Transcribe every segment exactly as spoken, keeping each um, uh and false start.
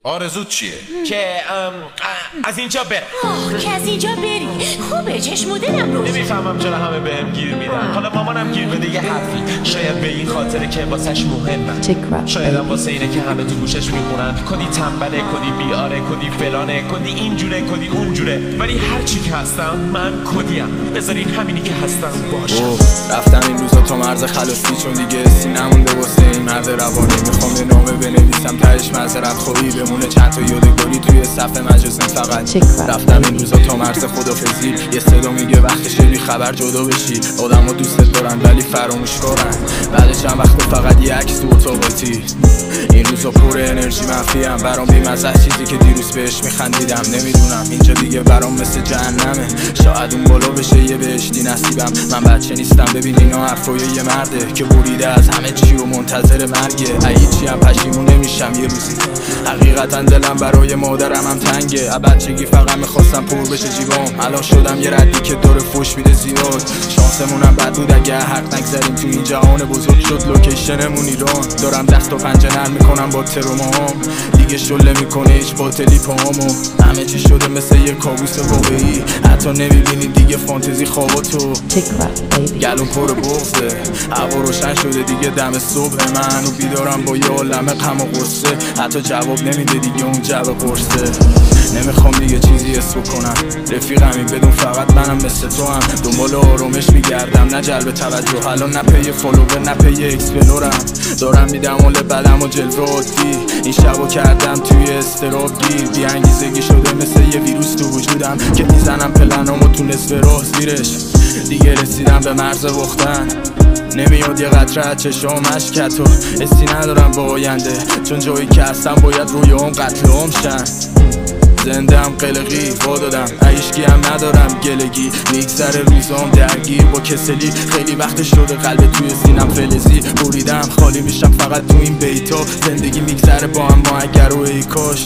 آرزوت چیه؟ که از اینجا برم. آه که از اینجا بری خوبه، چشم و دلم رو نمیفهمم چرا همه بهم گیر میدن. حالا مامانم گیر بده یه حرفی، شاید به این خاطره که واسش مهمم، شاید هم واسه اینه که همه تو گوشش میخونن کدی تنبله، کدی بیاره، کدی فلانه، کدی اینجوره، کدی اونجوره. ولی هرچی که هستم من کدیم، بذارین همینی که هستم باشم. رفتم این روزا تا مرز خلاصی، چون دیگه سی نمونده واسه این مرد روانی. میخوام یه نامه بنویسم تهش معذرت خواهی بمونه، چند تا یادگاری توی صفحه مجازیم فقط. رفتم این روزا تا مرز خدافظی، یه صدا میگه وقتشه بی خبر جدا بشی. آدم‌ها دوستت دارن ولی فراموش کارن، بعد چند وقت فقط یه عکس تو اتاقاتی. این روزا پر انرژی منفیم، برام بی‌مزه چیزی که دیروز بهش میخندیدم. نمیدونم اینجا دیگه برام مثل جهنمه، شاید اون بالا بشه یه بهشتی نصیبم. من بچه نیستم، ببین اینا حرفای یه مرده که بریده از همه چی و منتظر مرگه. هیچی هم پشیمون نمیشم یه روزی، حقیقتا دلم برای مادرم هم تنگه. بچگی فقط میخواستم پر بشه جیبام، الان شدم یه ردی که داره فوش میده زیاد. شانسمونم بد بود اگه حق نگذاریم تو این جهان بزرگ، شد لوکیشنمون ایران. دارم دست و پنجه نرم میکنم با ترومام، دیگه شله میکنه هیچ باطلی پاهامو. همه چی شده مثل یه کابوس واقعی، حتی نمیبینی دیگه فانتزی خواباتو. گلوم پر بغضه، هوا روشن شده دیگه دم صبح، من و بیدارم با یه عالمه غم و غصه. حتی جواب نمیده دیگه اون جو قرصه. نمیخوام دیگه چیزی حس کنم، رفیقمی بدون فقط منم مثل تو هم. دنبال آرامش میگردم نه جلب توجه، الان نه پی فالوور نه پی اکسپلورم. دارم میدم حال بدم و جلوه عادی، این شبو کردم توی استراب گیر. بی انگیزگی شده مثل یه ویروس تو وجودم که میزنم پلنامو تو نصف راه زیرش. دیگه رسیدم به مرز باختن، نمیاد یه قطره از چشام اشکت و حسی ندارم با آینده، چون جایی که هستم باید رویام قتل عام شن. زنده هم قلقی وا دادم، عیشکی هم ندارم گلگی، میگذره روزام درگیر با کسلی. خیلی وقت شده قلب توی سینم فلزی، بریدم خالی میشم فقط تو این بیتا. زندگی میگذره با هم ما اگر و ای کاش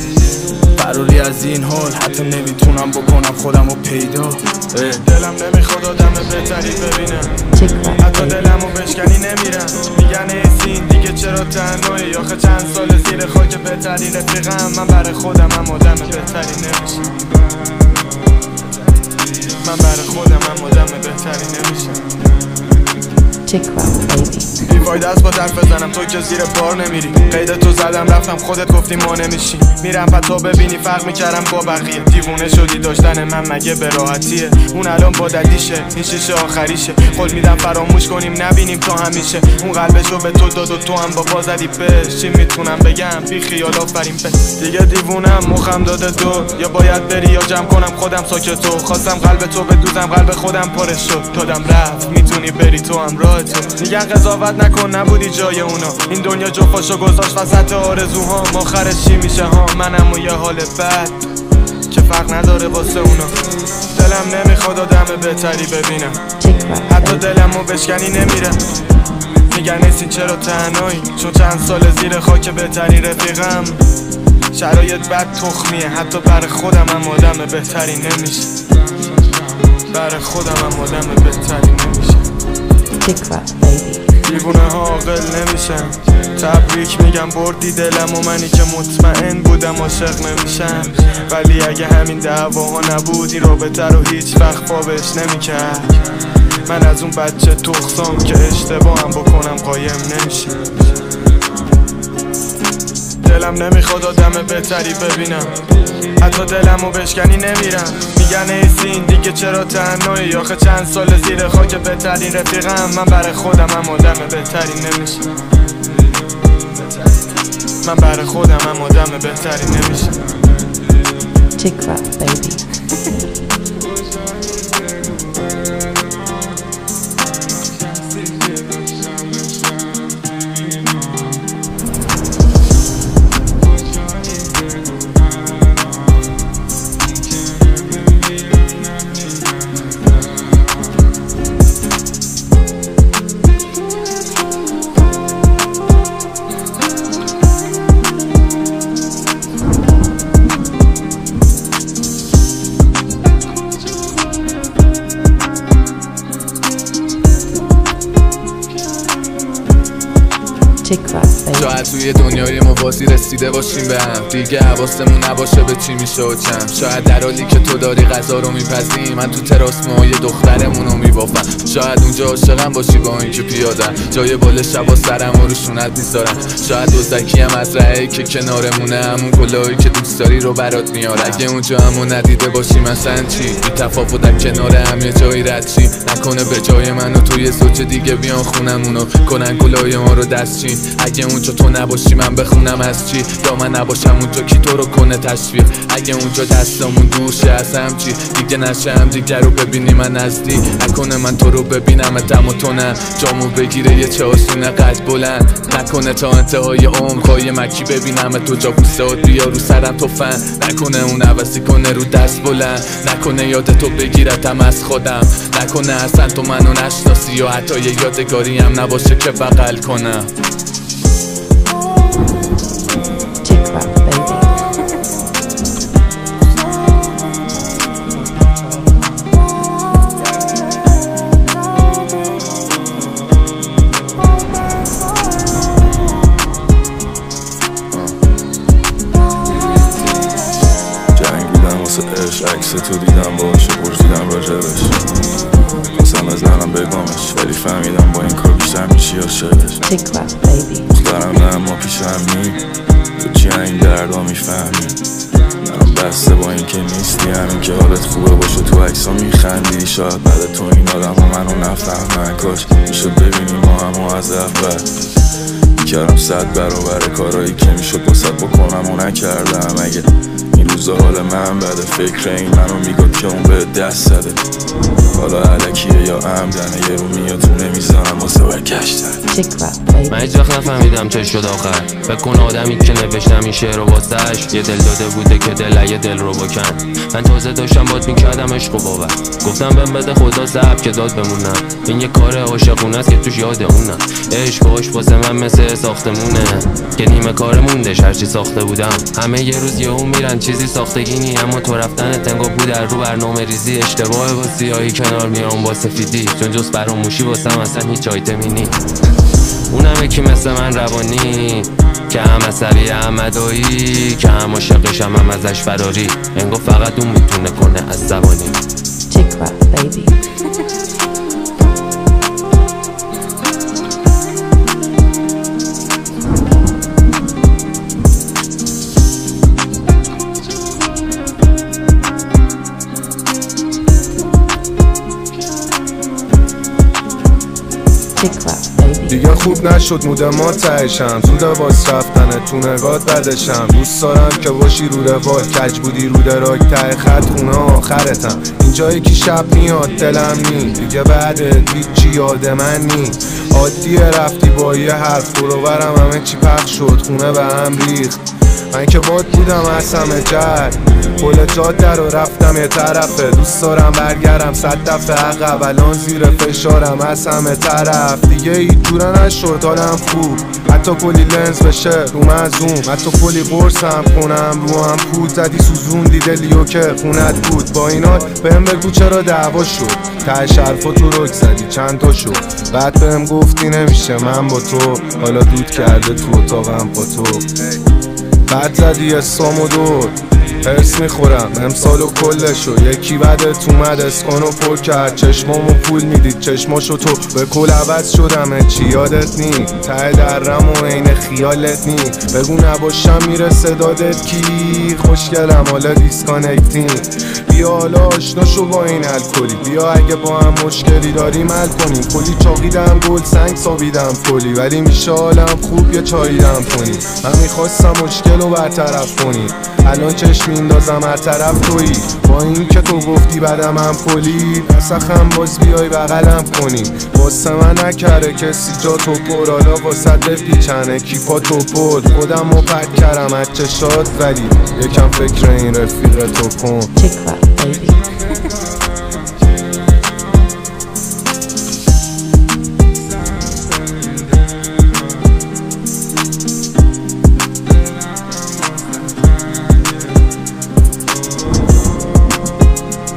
فراری از این حال، حتی نمیتونم بکنم خودم رو پیدا. دلم نمیخواد آدم بهتری ببینم، حتی دلمو بشکنی نمیرم. میگن ایسین دیگه چرا تنهایی، آخه چند سال زیر خاک بهترین رفیقم. من برای خودم هم آدم بهتری نمیشم، من برای خودم هم آدم بهتری نمیشم. بیفایده است با درف بزنم، تو که زیر بار نمیری. قید تو زدم رفتم، خودت گفتی ما نمیشی. میرم پا تو ببینی فرق میکردم با بقیه. دیوونه شدی داشتن من مگه به راحتیه؟ اون الان با ددیشه، این شیشه آخریشه. قول میدم فراموش کنیم نبینیم تا همیشه. اون قلبشو به تو داد و تو هم با پا زدی بهش. چی میتونم بگم بی خیال آفرین به دیگه. دیوونم مخم داده تو، یا باید بری یا جمع کنم خودم ساکتو. خواستم قلب تو بدوزم، قلب خودم پرش شد. دادم رفت میتونی بری تو هم راه تو. میگن قضاوت نکن نبودی جای اونا، این دنیا جفاشو گذاشت وسط آرزوها. آخرش چی میشه ها؟ منم و یه حال بد که فرق نداره واسه اونا. دلم نمیخواد آدم بهتری ببینم، حتی دلمو بشکنی نمیرم. میگن نیستی چرا تنهایی، چون چند سال زیر خاک بهتری رفیقم. شرایط بد تخمیه، حتی برای خودم هم آدم بهتری نمیشه. برای خودم هم آدم بهتری نمیشه. دیوونه ها عاقل نمیشن، تبریک میگم بردی دلم و منی که مطمئن بودم عاشق نمیشم. ولی اگه همین دعواها نبود این رابطه رو هیچ وقت خوابش نمیکرد. من از اون بچه تخصام که اشتباهم بکنم قایم نمیشم. دلم نمیخواد آدم بهتری ببینم، حتی دلمو بشکنی نمیرم. میگن ایسین دیگه چرا تنهایی، آخه چند سال زیر خاک بهترین رفیقم. من برای خودم هم آدم بهتری نمیشم، من برای خودم هم آدم بهتری نمیشم. ندیده باشیم به هم دیگه حواسمون نباشه به چی میشه و چم. شاید در حالی که تو داری غذا رو میپزی من تو تراس موهای دخترمونو میبافم. شاید اونجا عاشقم باشی با اینکه پیادم جای بال شبا سرم و روشونت میذارم. شاید دوزکی هم از رهی که کنارمونه همون کلاهی که دوست داری رو برات میاره. اگه اونجا همو ندیده باشی مثلا چی بی تفاوت در کنار هم یه جایی رد چی نکنه به جای منو تو یه زوج دیگه بیان خونمونو کنن کلاهی ما رو دستچین. اگه اونجا تو نباشی من بخونم از چی یا من نباشم اونجا کی تو رو کنه تشویق. اگه اونجا دستامون دوشه از هم چی دیگه نشه هم دیگه رو ببینی من نزدیک نکنه من تو رو ببینم اتم و تو نه جامو بگیره یه چه آسونه قد بلند نکنه تا انتهای عمر پای مکی ببینم تو جا بوسهات بیا رو سرم تو فن نکنه اون عوضی کنه رو دست بلند نکنه یاد تو بگیرتم از خودم نکنه اصلا تو منو نشناسی و حتی یه یادگاری هم نباشه که بغل کنم. عکس تو دیدم باشه پرسیدم راجبش خواستم از نرم بگمش ولی فهمیدم با این کار بیشتر میشی عاشقش. دخترم نه اما پیشم نی تو چی این دردا میفهمی منم بسته با این که نیستی همین که حالت خوبه باشه تو عکسا میخندی. شاید بعد تو این آدم ها منو نفهمن کاش میشد ببینیم ما همو از اول میکردم صد برابر کارایی که میشد باست بکنم و نکردم. اگه این روزا حال من بده فکر این منو میگاد که اون به دست زده حالا علکیه یا عمدنه یه رو میاد تو نمیزنم واسه برگشتن. من هیچ وقت نفهمیدم چه شد آخر بکن آدمی که نوشتم این شعر رو واسش یه دل داده بوده که دل یه دل رو بکن. من تازه داشتم بات میکردم عشق و باور گفتم بهم بده خدا زب که داد بمونم. این یه کار عاشقونه است که توش یاد اونم عشق و عشق واسه من مثل ساختمونه که نیمه کار موندش هرچی ساخته بودم. همه یه روز یهو میرن چیزی ساختگی نی اما تو رفتن تنگو بود در رو برنامه ریزی اشتباه با سیاهی کنار میام با سفیدی چون جز فراموشی واسم اصلا هیچ آیتمی نی. اونم یکی مثل من روانی که هم عصبی هم ادایی که هم عاشقش هم, هم ازش فراری انگار فقط اون میتونه کنه از زبانی. دیگه خوب نشد مود ما تهشم زود باز رفتنه تو نگات بدشم. دوست دارم که باشی رو روال کج بودی رو دراک ته خط خونه آخرتم این جایی که شب میاد دلم نی دیگه بعدت هیچی یاد من نی عادیه رفتی با یه حرف برو برم همه چی پخش شد خونه به هم ریخت. من که باد بودم از همه جد پل جاده رو رفتم یه طرفه دوست دارم برگردم صد دفعه عقب الان زیر فشارم از همه طرف دیگه هیچ جوره نشد حالم خوب حتی کلی لنز بشه رو مزوم حتی کلی قرصم کنم رو هم پود زدی سوزوندی دلیو که خونت بود با اینات بهم بگو چرا دعوا شد ته شرفا تو رک زدی چند تا شد بعد بهم گفتی نمیشه من با تو حالا دود کرده تو اتاقم با تو بعد زدی اسمو دور حرس میخورم امسالو کلشو یکی بعدت اومد اسکانو پر کرد چشمامو پول میدید چشماشو تو به کل عوض شدم چی یادت نی ته درم و عین خیالت نی بگو نباشم میرسه دادت کی خوشگلم حالا دیسکانکتین بیا حالا آشنا شو با این الکلی بیا اگه با هم مشکلی داریم حل کنیم کلی چاقیدم گل سنگ سابیدم کلی ولی میشه حالم خوب یه چاییدم کنی من میخواستم مشکل رو برطرف کنی الان چشم میندازم هر طرف تویی با این که تو گفتی بعدم هم کلی نسخم باز بیای بغلم کنی واسه من نکره کسی جا تو پر حالا واسه بپیچنه کیپا تو پر خودم رو پک کردم از چشات ولی یکم فکر این رفیق تو کن.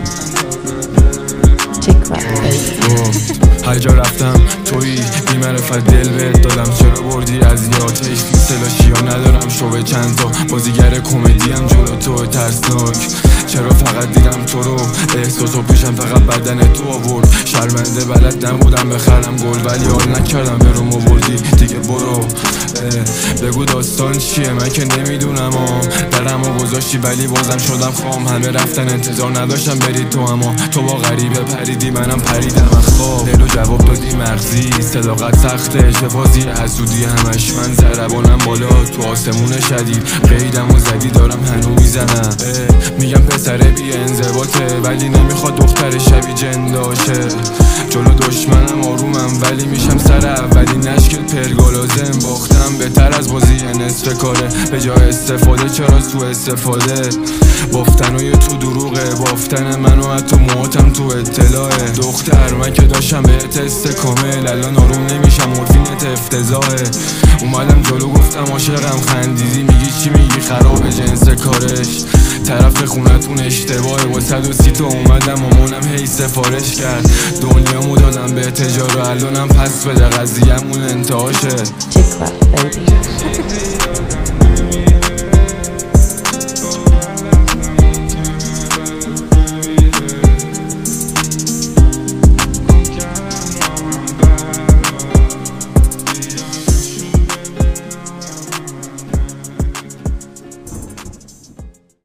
هر جا رفتم تویی بیمرفت فقط دل بهت دادم چرا بردی از یاد هیچ فیلسلاشی ها ندارم شو چند تا بازیگر کمدی هم جلو تو ترسناک چرا فقط دیدم تو رو احساسو پیشم فقط بدن تو آورد شرمنده بلد نبودم بخرم گل ولی حال نکردم به روم آوردی دیگه برو بگو داستان چیه من که نمیدونم درمو گذاشتی ولی بازم شدم خام همه رفتن انتظار نداشتم برید تو اما تو با غریبه پریدی منم پریدم از خواب دلو جواب دادی مغزی صداقت سخته شفازی حسودی همش من ضربانم بالا تو آسمون شدید قیدم و زدی دارم هنو میزنم میگم پسر بی انضباطه ولی نمیخواد دختر شبیه جن داشه جلو دشمنم آرومم ولی میشم سر اولی نشکت پرگالازم باختم بهتر از بازی نصف کاره به جای استفاده چرا سو استفاده بافتن و یه تو دروغه بافتن منو حتی موتم تو اطلاعه دختر من که داشتم به تست کامل الان آروم نمیشم مورفینت افتضاحه اومدم جلو گفتم عاشقم خندیدی میگی چی میگی خراب جنس کارش طرف خونتون اشتباهه با صد و سی تا اومدم مامانم هی سفارش کرد دنیامو دادم به تجارو الانم پس بده قضیه‌مون انتهاشه